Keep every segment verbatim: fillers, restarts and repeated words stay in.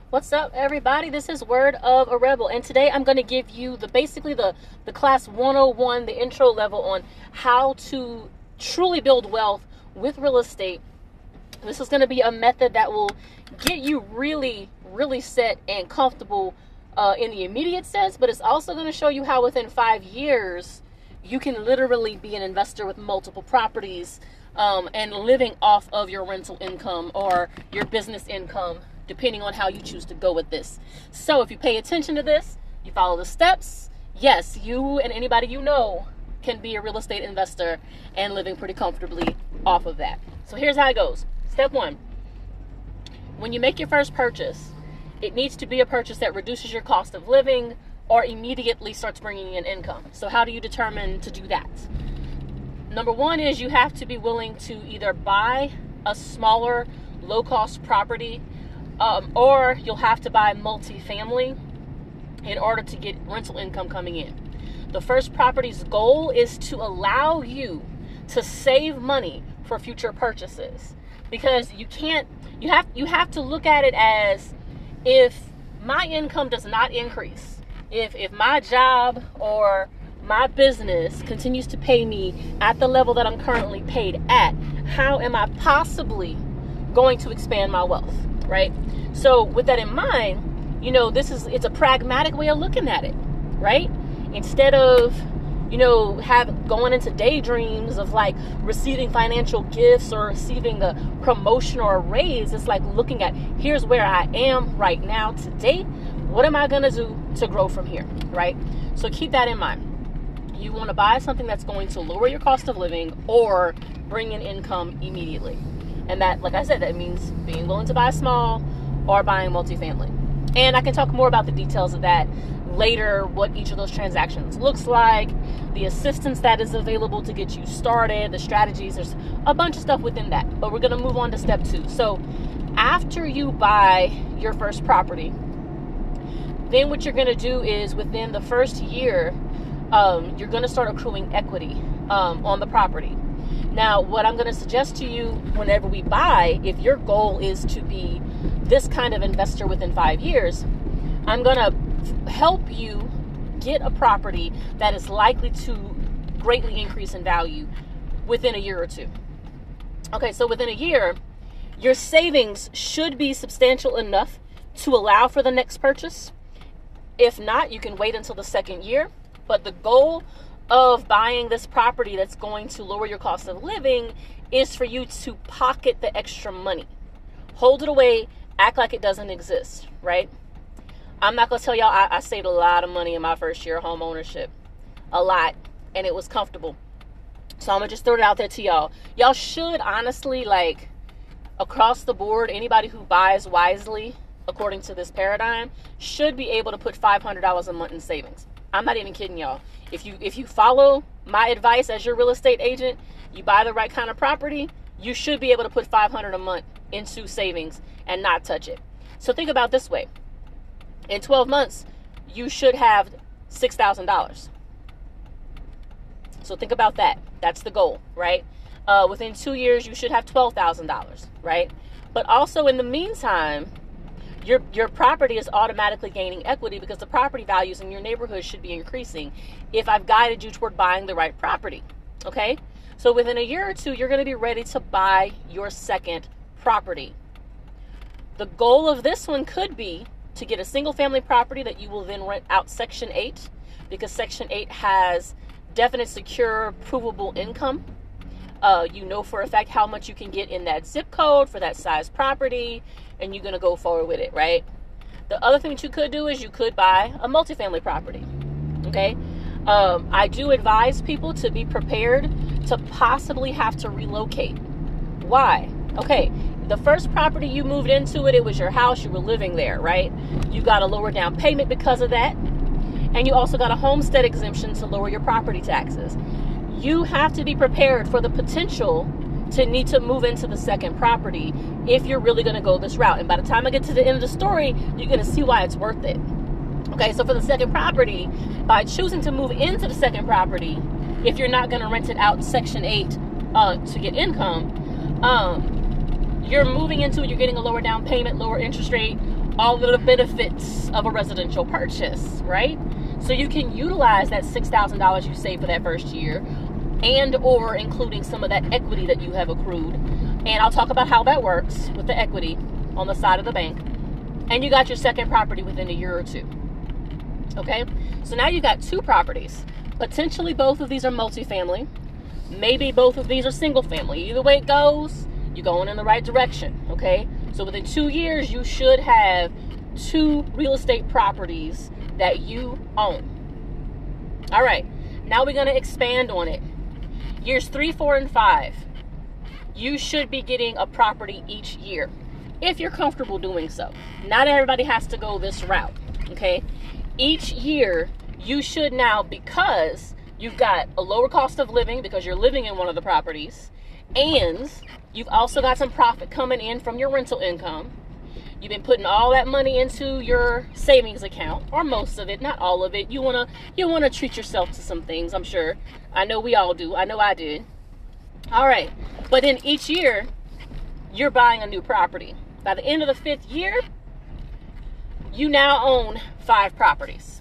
What's up, everybody? This is Word of a Rebel, and today I'm going to give you the basically the the class one oh one, the intro level on how to truly build wealth with real estate. This is going to be a method that will get you really, really set and comfortable uh, in the immediate sense, but it's also going to show you how within five years you can literally be an investor with multiple properties um, and living off of your rental income or your business income, depending on how you choose to go with this. So if you pay attention to this, you follow the steps, yes, you and anybody you know can be a real estate investor and living pretty comfortably off of that. So here's how it goes. Step one, when you make your first purchase, it needs to be a purchase that reduces your cost of living or immediately starts bringing in income. So how do you determine to do that? Number one is you have to be willing to either buy a smaller, low-cost property Um, or you'll have to buy multifamily in order to get rental income coming in. The first property's goal is to allow you to save money for future purchases, because you can't, you have, you have to look at it as, if my income does not increase, if, if my job or my business continues to pay me at the level that I'm currently paid at, how am I possibly going to expand my wealth? Right? So with that in mind, you know, this is, it's a pragmatic way of looking at it, right? Instead of, you know, have going into daydreams of like receiving financial gifts or receiving a promotion or a raise, it's like looking at, here's where I am right now today. What am I going to do to grow from here, right? So keep that in mind. You want to buy something that's going to lower your cost of living or bring in income immediately. And that, like I said, that means being willing to buy small or buying multifamily. And I can talk more about the details of that later, what each of those transactions looks like, the assistance that is available to get you started, the strategies. There's a bunch of stuff within that. But we're going to move on to step two. So after you buy your first property, then what you're going to do is within the first year, um, you're going to start accruing equity um, on the property. Now, what I'm going to suggest to you whenever we buy, if your goal is to be this kind of investor within five years, I'm going to help you get a property that is likely to greatly increase in value within a year or two. Okay, so within a year, your savings should be substantial enough to allow for the next purchase. If not, you can wait until the second year. But the goal of buying this property that's going to lower your cost of living is for you to pocket the extra money. Hold it away, act like it doesn't exist, right? I'm not going to tell y'all I, I saved a lot of money in my first year of home ownership. A lot. And it was comfortable. So I'm going to just throw it out there to y'all. Y'all should honestly, like, across the board, anybody who buys wisely, according to this paradigm, should be able to put five hundred dollars a month in savings. I'm not even kidding y'all. If you if you follow my advice as your real estate agent, you buy the right kind of property, you should be able to put five hundred dollars a month into savings and not touch it. So think about it this way. In twelve months, you should have six thousand dollars. So think about that. That's the goal, right? Uh, within two years, you should have twelve thousand dollars, right? But also in the meantime, Your your property is automatically gaining equity because the property values in your neighborhood should be increasing if I've guided you toward buying the right property, okay? So within a year or two, you're going to be ready to buy your second property. The goal of this one could be to get a single family property that you will then rent out Section eight, because Section eight has definite, secure, provable income. Uh, you know for a fact how much you can get in that zip code for that size property, and you're going to go forward with it, right? The other thing that you could do is you could buy a multifamily property, okay? Um, I do advise people to be prepared to possibly have to relocate. Why? Okay, the first property you moved into it, it was your house, you were living there, right? You got a lower down payment because of that, and you also got a homestead exemption to lower your property taxes. You have to be prepared for the potential to need to move into the second property if you're really going to go this route. And by the time I get to the end of the story, you're going to see why it's worth it. Okay, so for the second property, by choosing to move into the second property, if you're not going to rent it out Section eight uh, to get income, um, you're moving into it, you're getting a lower down payment, lower interest rate, all of the benefits of a residential purchase, right? So you can utilize that six thousand dollars you save for that first year, and or including some of that equity that you have accrued. And I'll talk about how that works with the equity on the side of the bank. And you got your second property within a year or two. Okay? So now you got two properties. Potentially both of these are multifamily. Maybe both of these are single family. Either way it goes, you're going in the right direction. Okay? So within two years, you should have two real estate properties that you own. All right. Now we're going to expand on it. Years three, four, and five. You should be getting a property each year, if you're comfortable doing so. Not everybody has to go this route, okay? Each year, you should now, because you've got a lower cost of living because you're living in one of the properties, and you've also got some profit coming in from your rental income. You've been putting all that money into your savings account, or most of it, not all of it. You wanna you wanna treat yourself to some things, I'm sure. I know we all do. I know I did. All right, but in each year, you're buying a new property. By the end of the fifth year, you now own five properties.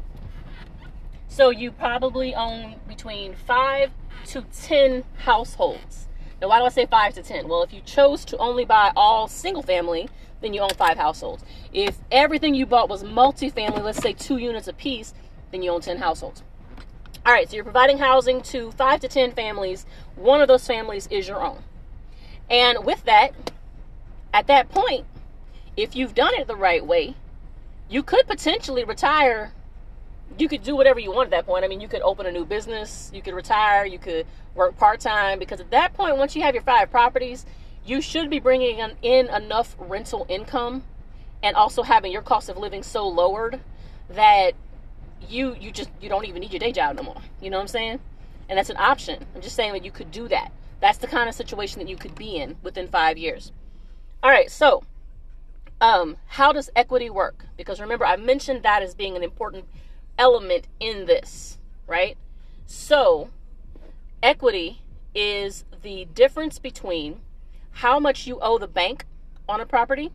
So you probably own between five to ten households. Now, why do I say five to ten? Well, if you chose to only buy all single family, then you own five households. If everything you bought was multifamily, let's say two units apiece, then you own ten households. All right, so you're providing housing to five to ten families. One of those families is your own. And with that, at that point, if you've done it the right way, you could potentially retire. You could do whatever you want at that point. I mean, you could open a new business, you could retire, you could work part-time, because at that point, once you have your five properties, you should be bringing in enough rental income and also having your cost of living so lowered that you you just you don't even need your day job no more. You know what I'm saying? And that's an option. I'm just saying that you could do that. That's the kind of situation that you could be in within five years. All right, so um, how does equity work? Because remember, I mentioned that as being an important element in this, right? So equity is the difference between how much you owe the bank on a property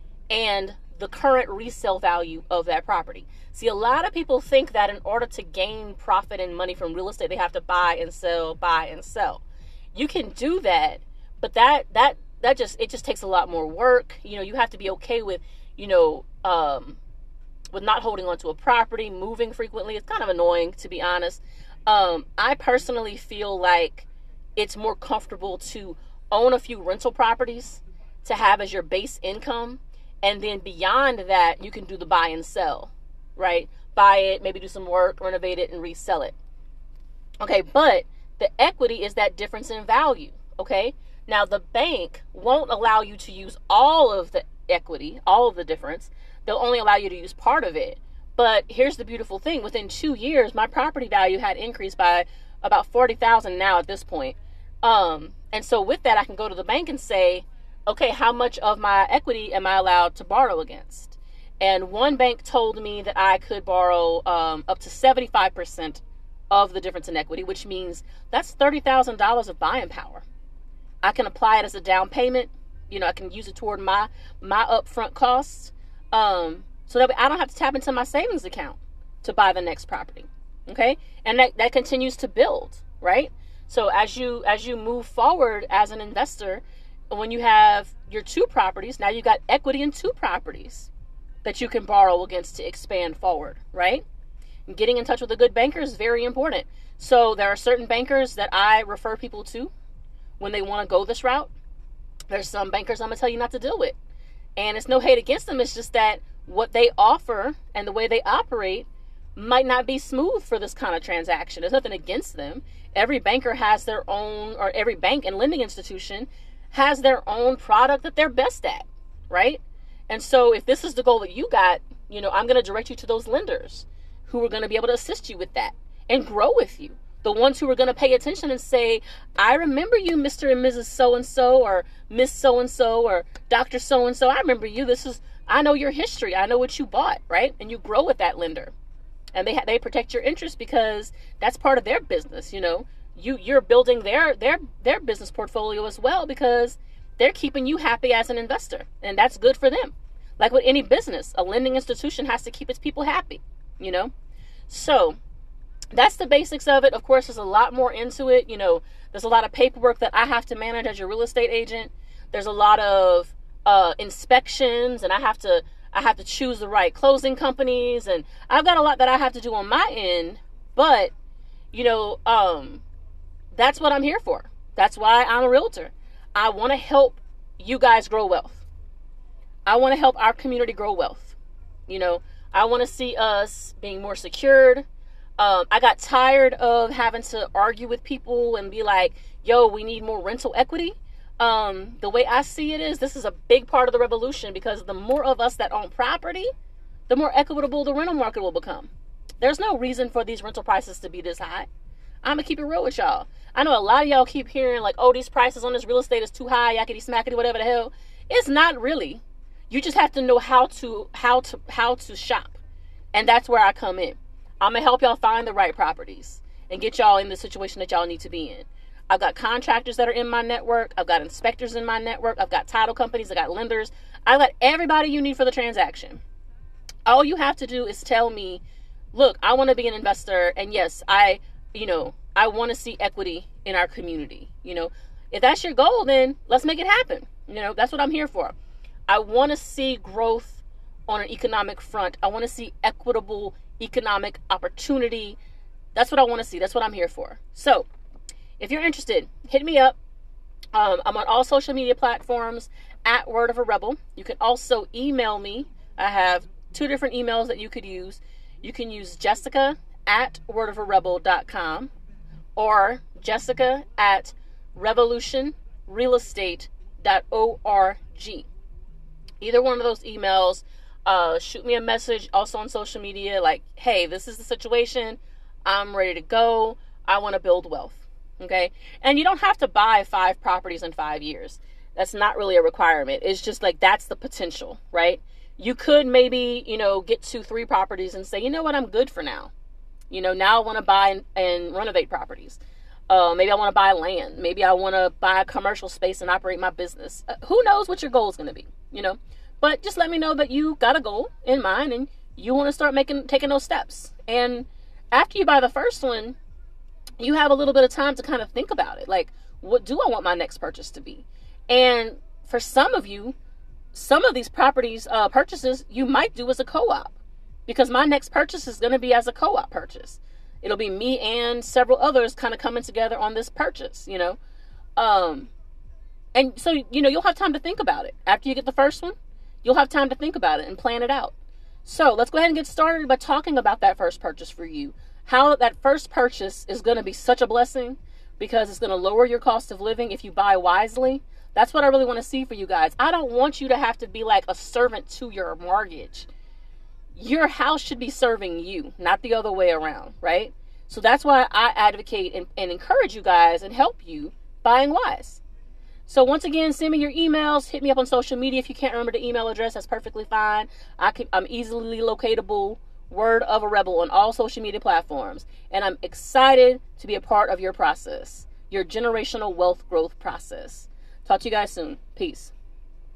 and the current resale value of that property. See, a lot of people think that in order to gain profit and money from real estate, they have to buy and sell, buy and sell. You can do that, but that that that just it just takes a lot more work. You know, you have to be okay with, you know, um, with not holding onto a property, moving frequently. It's kind of annoying, to be honest. Um, I personally feel like it's more comfortable to own a few rental properties to have as your base income. And then beyond that, you can do the buy and sell, right? Buy it, maybe do some work, renovate it, and resell it. Okay, but the equity is that difference in value, okay? Now, the bank won't allow you to use all of the equity, all of the difference. They'll only allow you to use part of it. But here's the beautiful thing. Within two years, my property value had increased by about forty thousand dollars now at this point. Um, and so with that, I can go to the bank and say, okay, how much of my equity am I allowed to borrow against? And one bank told me that I could borrow um, up to seventy-five percent of the difference in equity, which means that's thirty thousand dollars of buying power. I can apply it as a down payment. You know, I can use it toward my, my upfront costs. Um, so that I don't have to tap into my savings account to buy the next property. Okay. And that, that continues to build, right? So as you, as you move forward as an investor, when you have your two properties, now you've got equity in two properties that you can borrow against to expand forward, right? And getting in touch with a good banker is very important. So there are certain bankers that I refer people to when they want to go this route. There's some bankers I'm going to tell you not to deal with. And it's no hate against them. It's just that what they offer and the way they operate might not be smooth for this kind of transaction. There's nothing against them. Every banker has their own, or every bank and lending institution has their own product that they're best at, right? And so if this is the goal that you got, you know, I'm going to direct you to those lenders who are going to be able to assist you with that and grow with you. The ones who are going to pay attention and say, I remember you, Mister and Missus So-and-so, or Miss So-and-so, or Doctor So-and-so. I remember you. This is, I know your history. I know what you bought, right? And you grow with that lender. And they ha- they protect your interest because that's part of their business, you know. You, you're building their, their, their business portfolio as well because they're keeping you happy as an investor. And that's good for them. Like with any business, a lending institution has to keep its people happy, you know? So that's the basics of it. Of course, there's a lot more into it. You know, there's a lot of paperwork that I have to manage as your real estate agent. There's a lot of uh, inspections, and I have to I have to choose the right closing companies, and I've got a lot that I have to do on my end. But, you know, um, that's what I'm here for. That's why I'm a realtor. I want to help you guys grow wealth. I want to help our community grow wealth. You know, I want to see us being more secured. Um, I got tired of having to argue with people and be like, yo, we need more rental equity. Um, the way I see it is, this is a big part of the revolution, because the more of us that own property, the more equitable the rental market will become. There's no reason for these rental prices to be this high. I'm going to keep it real with y'all. I know a lot of y'all keep hearing like, oh, these prices on this real estate is too high, yakety smackety, whatever the hell. It's not really. You just have to know how to, how to, how to shop. And that's where I come in. I'm going to help y'all find the right properties and get y'all in the situation that y'all need to be in. I've got contractors that are in my network. I've got inspectors in my network. I've got title companies. I've got lenders. I've got everybody you need for the transaction. All you have to do is tell me, look, I want to be an investor. And yes, I, you know, I want to see equity in our community. You know, if that's your goal, then let's make it happen. You know, that's what I'm here for. I want to see growth on an economic front. I want to see equitable economic opportunity. That's what I want to see. That's what I'm here for. So if you're interested, hit me up. Um, I'm on all social media platforms at Word of a Rebel. You can also email me. I have two different emails that you could use. You can use Jessica at word of a rebel dot com or Jessica at revolution real estate dot org. Either one of those emails. Uh, shoot me a message also on social media like, hey, this is the situation. I'm ready to go. I want to build wealth. Okay. And you don't have to buy five properties in five years. That's not really a requirement. It's just like, that's the potential, right? You could maybe, you know, get two, three properties and say, you know what, I'm good for now. You know, now I want to buy and, and renovate properties. Uh, maybe I want to buy land. Maybe I want to buy a commercial space and operate my business. Uh, who knows what your goal is going to be, you know? But just let me know that you got a goal in mind and you want to start making, taking those steps. And after you buy the first one, you have a little bit of time to kind of think about it. Like, what do I want my next purchase to be? And for some of you, some of these properties, uh, purchases, you might do as a co-op, because my next purchase is going to be as a co-op purchase. It'll be me and several others kind of coming together on this purchase, you know? Um, and so, you know, you'll have time to think about it. After you get the first one, you'll have time to think about it and plan it out. So let's go ahead and get started by talking about that first purchase for you. How that first purchase is going to be such a blessing, because it's going to lower your cost of living if you buy wisely. That's what I really want to see for you guys. I don't want you to have to be like a servant to your mortgage. Your house should be serving you, not the other way around, right? So that's why I advocate and, and encourage you guys and help you buying wise. So once again, send me your emails. Hit me up on social media. If you can't remember the email address, that's perfectly fine. I can, I'm easily locatable. Word of a Rebel on all social media platforms. And I'm excited to be a part of your process, your generational wealth growth process. Talk to you guys soon. Peace.